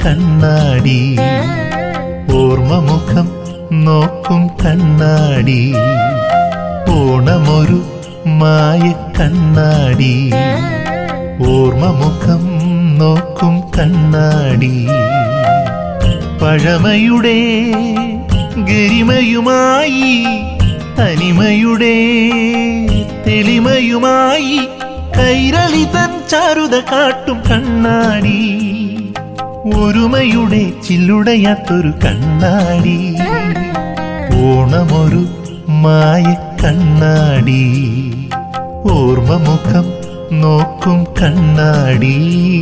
കണ്ണാടി ഓർമ്മമുഖം നോക്കും കണ്ണാടി ഓണമൊരു മായ കണ്ണാടി ഓർമ്മമുഖം നോക്കും കണ്ണാടി പഴമയുടെ ഗരിമയുമായി തനിമയുടെ തെളിമയുമായി കൈരളി തൻ ചാരുത കാട്ടും കണ്ണാടി ഒരുമയുടെ ചില്ലുടയാത്തൊരു കണ്ണാടി ഓണമൊരു മായ കണ്ണാടി ഓർമ്മമുഖം നോക്കും കണ്ണാടി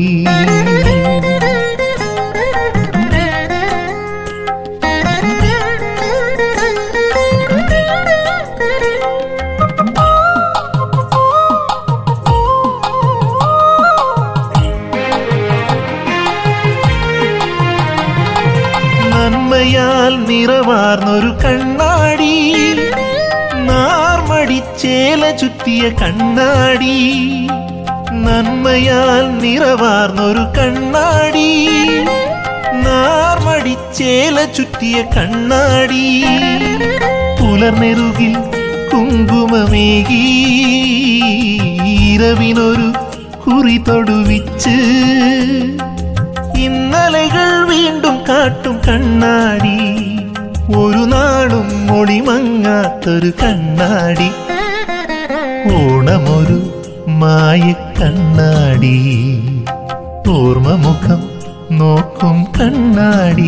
നന്മയാൽ നിറവാർന്നൊരു കണ്ണാടി നാർമടിച്ചേല ചുറ്റിയ കണ്ണാടി നന്മയാൽ നിറവാർന്നൊരു കണ്ണാടി നാർമടിച്ചേല ചുറ്റിയ കണ്ണാടി പുലർനെറുകിൽ കുങ്കുമമേകി ഇരവിനൊരു കുറി തൊടുവിച്ച് ഇന്നലകൾ വീണ്ടും കാട്ടും കണ്ണാടി ഒരു നാളും ഒളിമങ്ങാത്തൊരു കണ്ണാടി ഓണമൊരു മായ കണ്ണാടി ഓർമ്മമുഖം നോക്കും കണ്ണാടി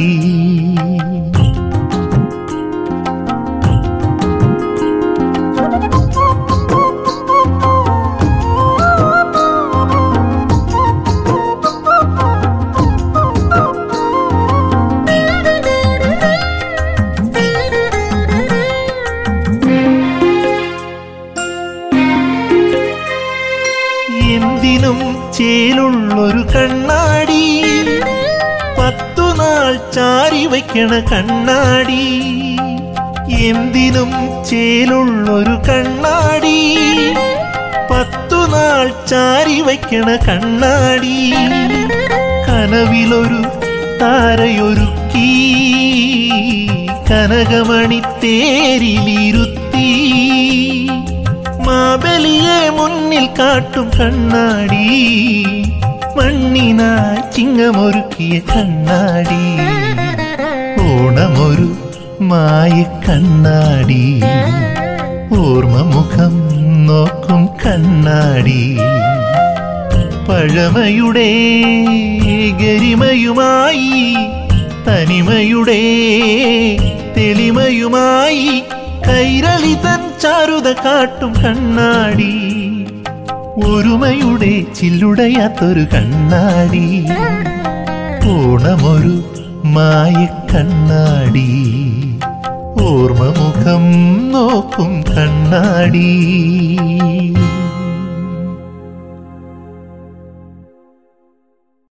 എന്തിനും ചേലുള്ളൊരു കണ്ണാടി 10 നാൾ ചാരി വയ്ക്കണ കണ്ണാടി എന്തിനും ചേലുള്ളൊരു കണ്ണാടി 10 നാൾ ചാരി വയ്ക്കണ കണ്ണാടി കനവിലൊരു താരയൊരുക്കി കനകമണി തേരിലിരുത്തി മാബലിയെ മുന്നിൽ കാട്ടും കണ്ണാടി മണ്ണിനായി ചിങ്ങമൊരുക്കിയ കണ്ണാടി ഓണമൊരു മായ കണ്ണാടി ഓർമ്മമുഖം നോക്കും കണ്ണാടി പഴമയുടെ ഗരിമയുമായി തനിമയുടെ തെളിമയുമായി കൈരളി തൻ ചാരുത കാട്ടും കണ്ണാടി ഒരുമയുടെ ചില്ലുടയാത്തൊരു കണ്ണാടി ഓണമൊരു മായ കണ്ണാടി ഓർമ്മമുഖം നോക്കും കണ്ണാടി